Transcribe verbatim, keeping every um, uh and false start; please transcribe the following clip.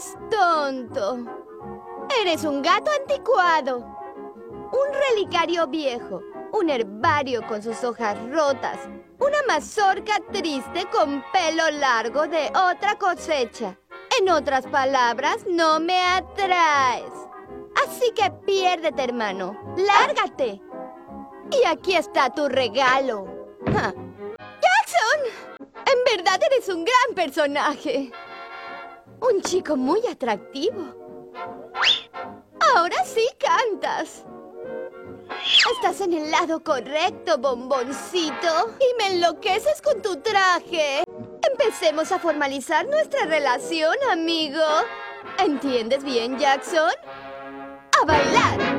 eres tonto. Eres un gato anticuado. Un relicario viejo. Un herbario con sus hojas rotas. Una mazorca triste con pelo largo de otra cosecha. En otras palabras, no me atraes. Así que piérdete, hermano. ¡Lárgate! Y aquí está tu regalo. Ja. ¡Jackson! En verdad eres un gran personaje. Un chico muy atractivo. Ahora sí cantas. Estás en el lado correcto, bomboncito. Y me enloqueces con tu traje. Empecemos a formalizar nuestra relación, amigo. ¿Entiendes bien, Jackson? ¡A bailar!